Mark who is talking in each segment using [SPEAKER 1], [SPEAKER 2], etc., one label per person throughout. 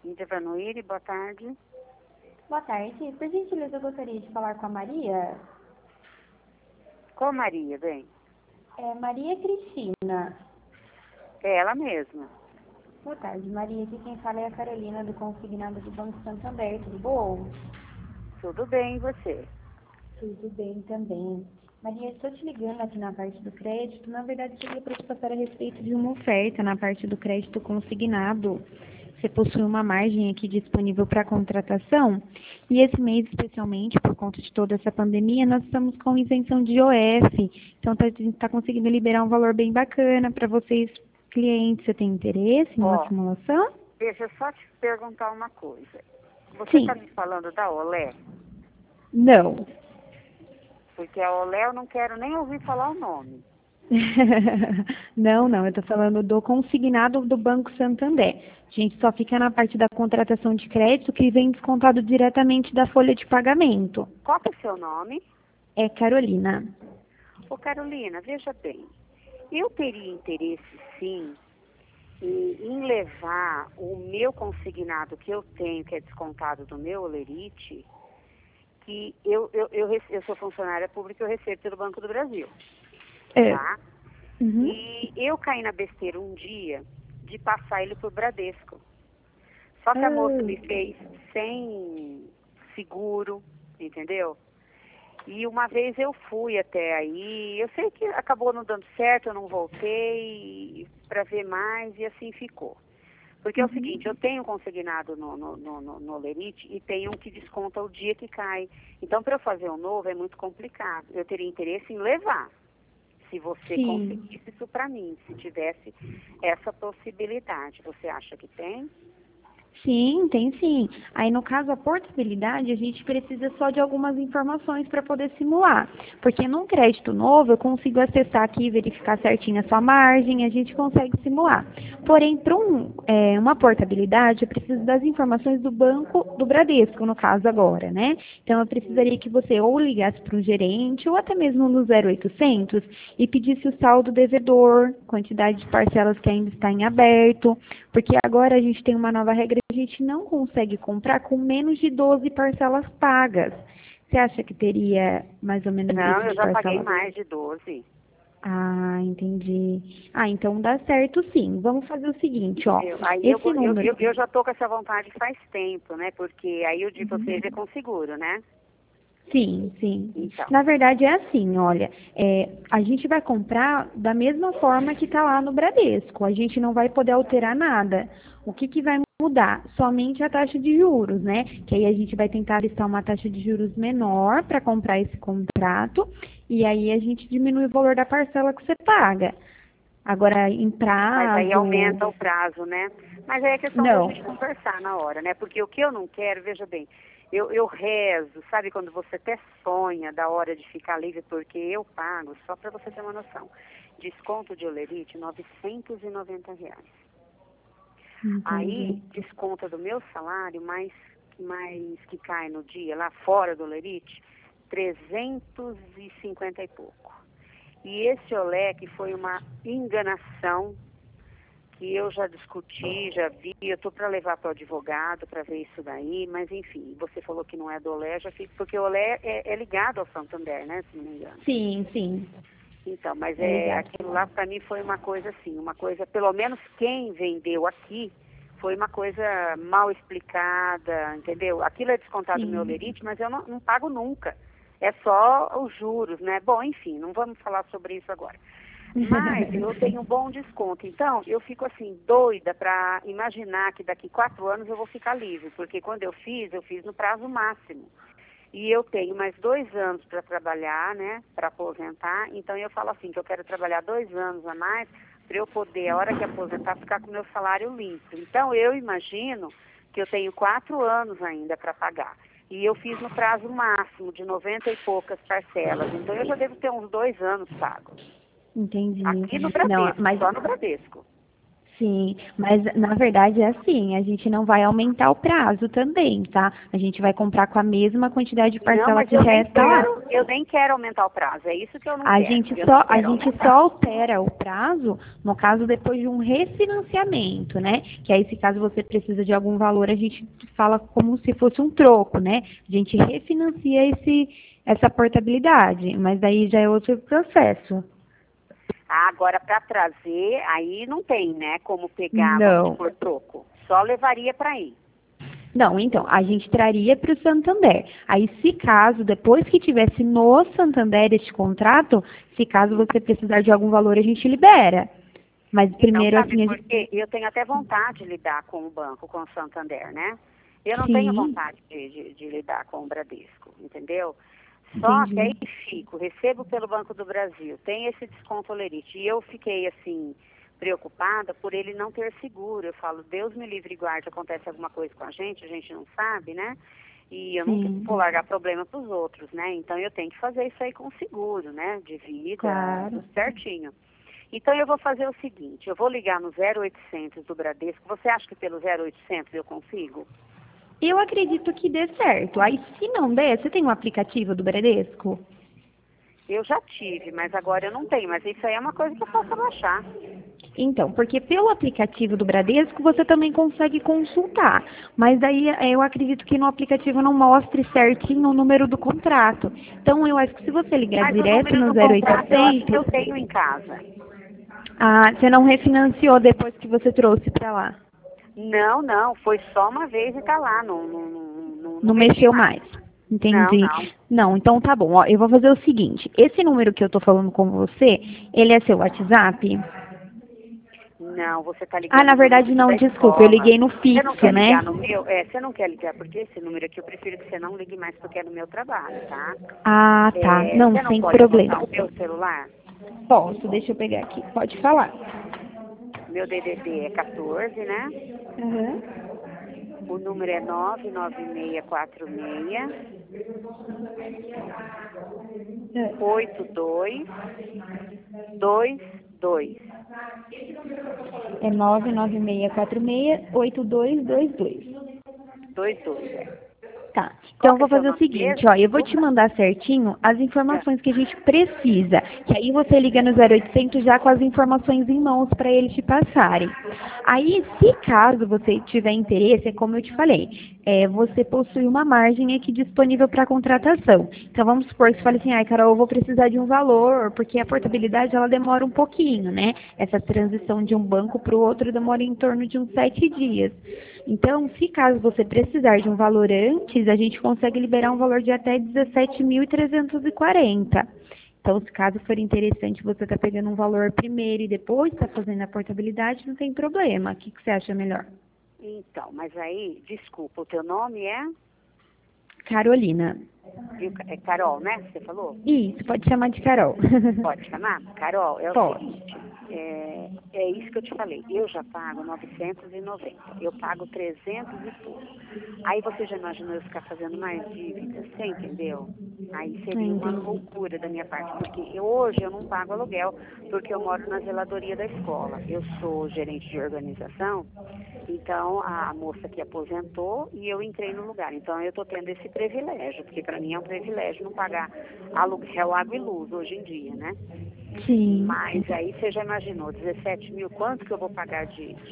[SPEAKER 1] Indevanuíri, boa tarde.
[SPEAKER 2] Boa tarde. Por gentileza, eu gostaria de falar com a Maria.
[SPEAKER 1] Qual Maria, bem?
[SPEAKER 2] Maria Cristina.
[SPEAKER 1] É ela mesma.
[SPEAKER 2] Boa tarde, Maria. Aqui quem fala é a Carolina, do Consignado do Banco Santander. Tudo bom?
[SPEAKER 1] Tudo bem, e você?
[SPEAKER 2] Tudo bem também. Maria, estou te ligando aqui na parte do crédito. Na verdade, eu queria para te passar a respeito de uma oferta na parte do crédito consignado. Você possui uma margem aqui disponível para contratação. E esse mês, especialmente, por conta de toda essa pandemia, nós estamos com isenção de IOF. Então, está conseguindo liberar um valor bem bacana para vocês, clientes. Você tem interesse em uma simulação?
[SPEAKER 1] Deixa eu só te perguntar uma coisa. Você
[SPEAKER 2] Sim.
[SPEAKER 1] está me falando da Olé?
[SPEAKER 2] Não.
[SPEAKER 1] Porque a Olé eu não quero nem ouvir falar o nome.
[SPEAKER 2] Não, eu estou falando do consignado do Banco Santander. A gente só fica na parte da contratação de crédito que vem descontado diretamente da folha de pagamento.
[SPEAKER 1] Qual que é o seu nome?
[SPEAKER 2] É Carolina.
[SPEAKER 1] Ô Carolina, veja bem, eu teria interesse sim em levar o meu consignado que eu tenho, que é descontado do meu Olerite, que eu sou funcionária pública, eu recebo pelo Banco do Brasil, tá?
[SPEAKER 2] Uhum.
[SPEAKER 1] E eu caí na besteira um dia de passar ele pro Bradesco. Só que a moça me fez sem seguro, entendeu? E uma vez eu fui até aí, eu sei que acabou não dando certo, eu não voltei para ver mais e assim ficou. Porque é o seguinte, eu tenho consignado no Olerite e tenho um que desconta o dia que cai. Então, para eu fazer um novo é muito complicado. Eu teria interesse em levar, se você conseguisse isso para mim, se tivesse essa possibilidade. Você acha que tem?
[SPEAKER 2] Sim, tem sim. Aí, no caso, a portabilidade, a gente precisa só de algumas informações para poder simular. Porque num crédito novo, eu consigo acessar aqui, verificar certinho a sua margem, a gente consegue simular. Porém, para uma portabilidade, eu preciso das informações do banco do Bradesco, no caso agora, né? Então, eu precisaria que você ou ligasse para um gerente, ou até mesmo no 0800, e pedisse o saldo devedor, quantidade de parcelas que ainda está em aberto, porque agora a gente tem uma nova regra, a gente não consegue comprar com menos de 12 parcelas pagas. Você acha que teria mais ou menos
[SPEAKER 1] Não,
[SPEAKER 2] isso
[SPEAKER 1] eu
[SPEAKER 2] de
[SPEAKER 1] já
[SPEAKER 2] parcelas?
[SPEAKER 1] paguei mais de 12.
[SPEAKER 2] Ah, entendi. Ah, então dá certo sim. Vamos fazer o seguinte, ó. Esse número...
[SPEAKER 1] Eu já tô com essa vontade faz tempo, né? Porque aí o de vocês é com seguro, né?
[SPEAKER 2] Sim.
[SPEAKER 1] Então.
[SPEAKER 2] Na verdade é assim, olha, a gente vai comprar da mesma forma que está lá no Bradesco. A gente não vai poder alterar nada. O que vai mudar? Somente a taxa de juros, né? Que aí a gente vai tentar listar uma taxa de juros menor para comprar esse contrato e aí a gente diminui o valor da parcela que você paga. Agora, em prazo...
[SPEAKER 1] Mas aí aumenta o prazo, né? Mas aí é questão da
[SPEAKER 2] Não.
[SPEAKER 1] gente conversar na hora, né? Porque o que eu não quero, veja bem, eu rezo, sabe quando você até sonha da hora de ficar livre, porque eu pago, só para você ter uma noção, desconto de Olerite, R$ 990.
[SPEAKER 2] Entendi.
[SPEAKER 1] Aí, desconta do meu salário, mais que cai no dia, lá fora do Olerite, 350 e pouco. E esse Olé, que foi uma enganação, que eu já discuti, já vi, eu estou para levar para o advogado para ver isso daí, mas enfim, você falou que não é do Olé, já fico, porque o Olé é ligado ao Santander, né, se não me engano.
[SPEAKER 2] Sim.
[SPEAKER 1] Então, mas
[SPEAKER 2] Ligado.
[SPEAKER 1] aquilo lá para mim foi uma coisa assim, uma coisa, pelo menos quem vendeu aqui, foi uma coisa mal explicada, entendeu? Aquilo é descontado do meu Olerite, mas eu não pago nunca. É só os juros, né? Bom, enfim, não vamos falar sobre isso agora. Mas eu tenho um bom desconto. Então, eu fico assim, doida para imaginar que daqui 4 anos eu vou ficar livre. Porque quando eu fiz no prazo máximo. E eu tenho mais 2 anos para trabalhar, né? Para aposentar. Então, eu falo assim, que eu quero trabalhar 2 anos a mais para eu poder, a hora que aposentar, ficar com o meu salário limpo. Então, eu imagino que eu tenho 4 anos ainda para pagar. E eu fiz no prazo máximo de 90 e poucas parcelas. Então, eu já devo ter uns 2 anos pagos.
[SPEAKER 2] Entendi.
[SPEAKER 1] Aqui no Bradesco,
[SPEAKER 2] Não, mas
[SPEAKER 1] só no Bradesco.
[SPEAKER 2] Sim, mas na verdade é assim, a gente não vai aumentar o prazo também, tá? A gente vai comprar com a mesma quantidade de
[SPEAKER 1] Não,
[SPEAKER 2] parcela
[SPEAKER 1] mas
[SPEAKER 2] que resta lá.
[SPEAKER 1] eu nem quero aumentar o prazo, é isso que eu não
[SPEAKER 2] A
[SPEAKER 1] quero.
[SPEAKER 2] gente
[SPEAKER 1] Eu não
[SPEAKER 2] só, a
[SPEAKER 1] quero
[SPEAKER 2] gente
[SPEAKER 1] aumentar.
[SPEAKER 2] só altera o prazo, no caso, depois de um refinanciamento, né? Que aí, se caso você precisa de algum valor, a gente fala como se fosse um troco, né? A gente refinancia essa portabilidade, mas daí já é outro processo.
[SPEAKER 1] Ah, agora, para trazer, aí não tem, né, como pegar, vamos
[SPEAKER 2] Não.
[SPEAKER 1] supor, troco. Só levaria para aí.
[SPEAKER 2] Não, então, a gente traria para o Santander. Aí, se caso, depois que tivesse no Santander este contrato, se caso você precisar de algum valor, a gente libera. Mas
[SPEAKER 1] Então,
[SPEAKER 2] primeiro,
[SPEAKER 1] sabe
[SPEAKER 2] assim,
[SPEAKER 1] por quê? Eu tenho até vontade de lidar com o banco, com o Santander, né? Eu não tenho
[SPEAKER 2] sim,
[SPEAKER 1] vontade de lidar com o Bradesco, entendeu? Só que aí
[SPEAKER 2] entendi.
[SPEAKER 1] recebo pelo Banco do Brasil, tem esse desconto Lerite. E eu fiquei, assim, preocupada por ele não ter seguro. Eu falo, Deus me livre e guarde, acontece alguma coisa com a gente não sabe, né? E eu não
[SPEAKER 2] Sim,
[SPEAKER 1] vou largar problema para os outros, né? Então eu tenho que fazer isso aí com seguro, né? De vida,
[SPEAKER 2] claro.
[SPEAKER 1] tudo certinho. Então eu vou fazer o seguinte, eu vou ligar no 0800 do Bradesco. Você acha que pelo 0800 eu consigo?
[SPEAKER 2] Eu acredito que dê certo. Aí, se não der, você tem um aplicativo do Bradesco?
[SPEAKER 1] Eu já tive, mas agora eu não tenho. Mas isso aí é uma coisa que eu posso baixar.
[SPEAKER 2] Então, porque pelo aplicativo do Bradesco você também consegue consultar, mas daí eu acredito que no aplicativo não mostre certinho o número do contrato. Então, eu acho que se você ligar
[SPEAKER 1] Mas o
[SPEAKER 2] direto
[SPEAKER 1] número
[SPEAKER 2] no
[SPEAKER 1] do contrato eu acho que
[SPEAKER 2] 0800,
[SPEAKER 1] eu tenho em casa.
[SPEAKER 2] ah, você não refinanciou depois que você trouxe para lá.
[SPEAKER 1] Não, não, foi só uma vez e tá lá, não
[SPEAKER 2] Não
[SPEAKER 1] mexi
[SPEAKER 2] mexeu
[SPEAKER 1] mais.
[SPEAKER 2] mais.
[SPEAKER 1] Não,
[SPEAKER 2] Entendi.
[SPEAKER 1] não.
[SPEAKER 2] Não, então tá bom. Ó, eu vou fazer o seguinte. Esse número que eu tô falando com você, ele é seu WhatsApp?
[SPEAKER 1] Não, você tá
[SPEAKER 2] Ah, na
[SPEAKER 1] ligando no
[SPEAKER 2] verdade
[SPEAKER 1] número
[SPEAKER 2] não,
[SPEAKER 1] da
[SPEAKER 2] desculpa. Eu
[SPEAKER 1] escola.
[SPEAKER 2] liguei no
[SPEAKER 1] Você não
[SPEAKER 2] fixo,
[SPEAKER 1] quer
[SPEAKER 2] né?
[SPEAKER 1] ligar no meu? É, você não quer ligar, porque esse número aqui eu prefiro que você não ligue mais porque é no meu trabalho, tá?
[SPEAKER 2] Ah, tá.
[SPEAKER 1] É,
[SPEAKER 2] Não,
[SPEAKER 1] você não
[SPEAKER 2] sem
[SPEAKER 1] pode anotar
[SPEAKER 2] problema.
[SPEAKER 1] o meu celular?
[SPEAKER 2] Posso, deixa eu pegar aqui. Pode falar.
[SPEAKER 1] Meu DDD é 14, né?
[SPEAKER 2] Uhum.
[SPEAKER 1] O número é 99646 8222.
[SPEAKER 2] É 996468222.
[SPEAKER 1] 22, é.
[SPEAKER 2] Tá. Então
[SPEAKER 1] Qual
[SPEAKER 2] eu
[SPEAKER 1] que é
[SPEAKER 2] vou
[SPEAKER 1] seu
[SPEAKER 2] fazer o
[SPEAKER 1] nome
[SPEAKER 2] seguinte,
[SPEAKER 1] mesmo?
[SPEAKER 2] ó, eu vou te
[SPEAKER 1] Desculpa.
[SPEAKER 2] mandar certinho as
[SPEAKER 1] É.
[SPEAKER 2] informações que a gente precisa. Que aí você liga no 0800 já com as informações em mãos para eles te passarem. Aí, se caso você tiver interesse, é como eu te falei, você possui uma margem aqui disponível para contratação. Então vamos supor que você fale assim, ai Carol, eu vou precisar de um valor, porque a portabilidade ela demora um pouquinho, né? Essa transição de um banco para o outro demora em torno de uns 7 dias. Então, se caso você precisar de um valor antes, a gente consegue liberar um valor de até 17.340. Então, se caso for interessante você estar pegando um valor primeiro e depois estar fazendo a portabilidade, não tem problema. O que você acha melhor?
[SPEAKER 1] Então, mas aí, desculpa, o teu nome é?
[SPEAKER 2] Carolina.
[SPEAKER 1] É Carol, né? Você falou?
[SPEAKER 2] Isso, pode chamar de Carol.
[SPEAKER 1] Pode chamar? Carol, é o
[SPEAKER 2] Pode.
[SPEAKER 1] seguinte, é isso que eu te falei, eu já pago 990, eu pago 300 e pouco. Aí você já imaginou eu ficar fazendo mais dívidas, você entendeu? Aí seria uma
[SPEAKER 2] Entendi.
[SPEAKER 1] loucura da minha parte, porque hoje eu não pago aluguel, porque eu moro na zeladoria da escola. Eu sou gerente de organização, então a moça que aposentou e eu entrei no lugar. Então eu estou tendo esse privilégio, porque para mim é um privilégio não pagar aluguel, água e luz hoje em dia, né?
[SPEAKER 2] Sim.
[SPEAKER 1] Mas aí você já imaginou, 17 mil, quanto que eu vou pagar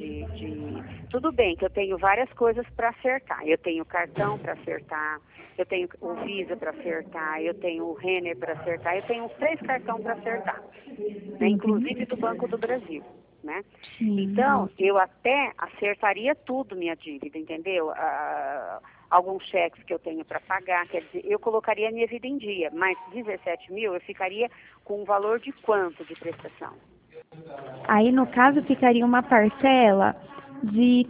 [SPEAKER 1] Tudo bem que eu tenho várias coisas para acertar. Eu tenho cartão para acertar, eu tenho o Visa para acertar, eu tenho o Renner para acertar, eu tenho uns 3 cartões para acertar, né?
[SPEAKER 2] Uhum.
[SPEAKER 1] Inclusive do Banco do Brasil, né?
[SPEAKER 2] Sim.
[SPEAKER 1] Então, eu até acertaria tudo minha dívida, entendeu? Alguns cheques que eu tenho para pagar, quer dizer, eu colocaria a minha vida em dia, mas 17 mil eu ficaria com um valor de quanto de prestação?
[SPEAKER 2] Aí, no caso, ficaria uma parcela de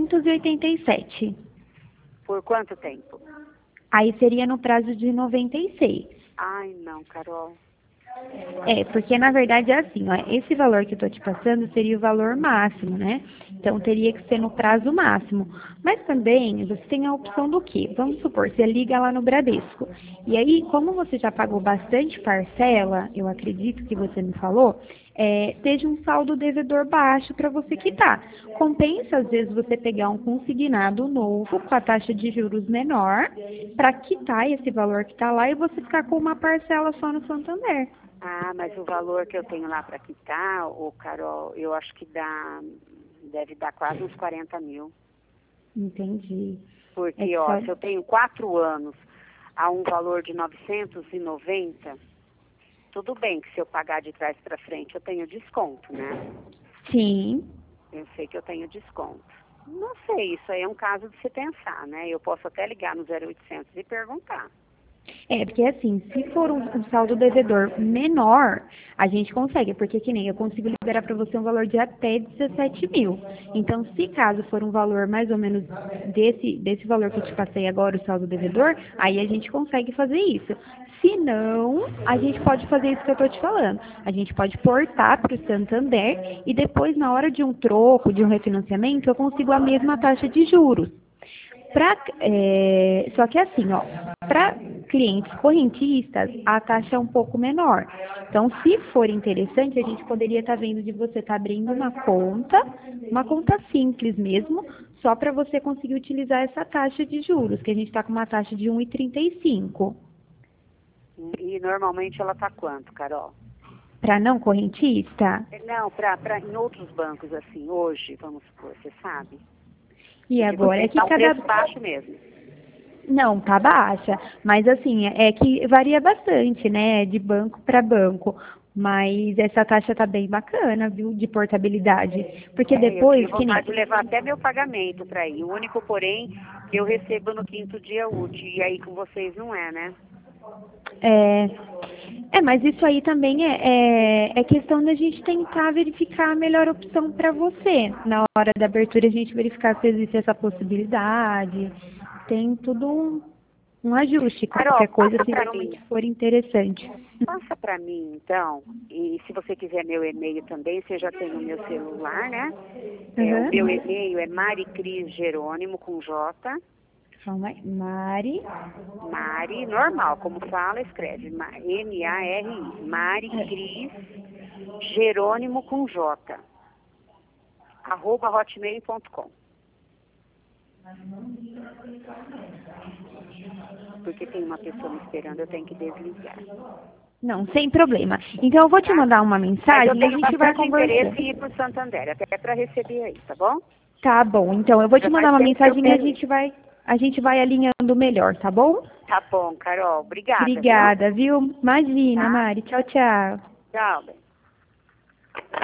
[SPEAKER 2] 387.
[SPEAKER 1] Por quanto tempo?
[SPEAKER 2] Aí seria no prazo de 96.
[SPEAKER 1] Ai, não, Carol.
[SPEAKER 2] Porque na verdade é assim, ó, esse valor que eu tô te passando seria o valor máximo, né? Então teria que ser no prazo máximo. Mas também você tem a opção do quê? Vamos supor, você liga lá no Bradesco. E aí, como você já pagou bastante parcela, eu acredito que você me falou, seja um saldo devedor baixo para você quitar. Compensa, às vezes, você pegar um consignado novo com a taxa de juros menor para quitar esse valor que está lá e você ficar com uma parcela só no Santander.
[SPEAKER 1] Ah, mas o valor que eu tenho lá para quitar, ô Carol, eu acho que deve dar quase uns 40 mil.
[SPEAKER 2] Entendi.
[SPEAKER 1] Porque, ó, se eu tenho 4 anos a um valor de 990, tudo bem que se eu pagar de trás para frente eu tenho desconto, né?
[SPEAKER 2] Sim.
[SPEAKER 1] Eu sei que eu tenho desconto. Não sei, isso aí é um caso de se pensar, né? Eu posso até ligar no 0800 e perguntar.
[SPEAKER 2] Porque assim, se for um saldo devedor menor, a gente consegue, porque que nem eu consigo liberar para você um valor de até 17 mil. Então, se caso for um valor mais ou menos desse valor que eu te passei agora, o saldo devedor, aí a gente consegue fazer isso. Se não, a gente pode fazer isso que eu estou te falando. A gente pode portar para o Santander e depois, na hora de um troco, de um refinanciamento, eu consigo a mesma taxa de juros. Só que assim, ó, para clientes correntistas, a taxa é um pouco menor. Então, se for interessante, a gente poderia estar vendo de você estar abrindo uma conta simples mesmo, só para você conseguir utilizar essa taxa de juros, que a gente está com uma taxa de 1,35.
[SPEAKER 1] E normalmente ela está quanto, Carol?
[SPEAKER 2] Para não correntista?
[SPEAKER 1] Não, em outros bancos, assim, hoje, vamos supor, você sabe?
[SPEAKER 2] E agora é que
[SPEAKER 1] cada baixo mesmo.
[SPEAKER 2] Não, tá baixa, mas assim, é que varia bastante, né, de banco para banco. Mas essa taxa tá bem bacana, viu, de portabilidade. Porque depois
[SPEAKER 1] eu tive vontade de levar até meu pagamento para ir. O único, porém, que eu recebo no 5º dia útil. E aí com vocês não é, né?
[SPEAKER 2] Mas isso aí também é questão da gente tentar verificar a melhor opção para você. Na hora da abertura, a gente verificar se existe essa possibilidade. Tem tudo um ajuste,
[SPEAKER 1] Carol,
[SPEAKER 2] qualquer coisa, se realmente for interessante.
[SPEAKER 1] Passa para mim, então, e se você quiser meu e-mail também, você já tem o meu celular, né? O meu e-mail é Maricris Jerônimo, com J.
[SPEAKER 2] Calma aí. Mari,
[SPEAKER 1] normal, como fala, escreve. M-A-R-I. Maricris Jerônimo, com J. @hotmail.com. Porque tem uma pessoa me esperando, eu tenho que desligar.
[SPEAKER 2] Não, sem problema. Então eu vou te mandar uma mensagem e a gente vai conversando.
[SPEAKER 1] Eu tenho interesse em ir para o Santander, até para receber aí, tá bom?
[SPEAKER 2] Tá bom, então eu vou te mandar uma mensagem e a gente vai alinhando melhor, tá bom?
[SPEAKER 1] Tá bom, Carol. Obrigada.
[SPEAKER 2] Obrigada, viu? Imagina,
[SPEAKER 1] Tá.
[SPEAKER 2] Mari. Tchau, tchau.
[SPEAKER 1] Tchau.